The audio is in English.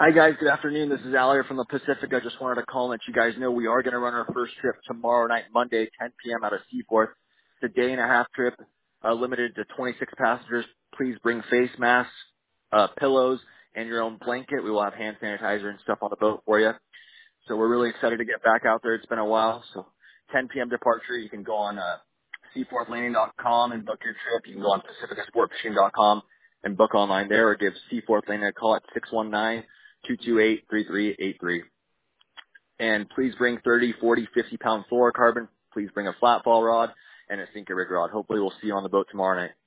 Hi guys, good afternoon. This is Al here from the Pacific. I just wanted to call and let you guys know we are going to run our first trip tomorrow night, Monday, 10 p.m. out of Seaforth. It's a day and a half trip, limited to 26 passengers. Please bring face masks, pillows, and your own blanket. We will have hand sanitizer and stuff on the boat for you. So we're really excited to get back out there. It's been a while. So 10 p.m. departure. You can go on seaforthlanding.com and book your trip. You can go on pacificasportfishing.com and book online there, or give Seaforth Landing a call at 619-228-3383. And please bring 30, 40, 50-pound fluorocarbon. Please bring a flat fall rod and a sinker rig rod. Hopefully we'll see you on the boat tomorrow night.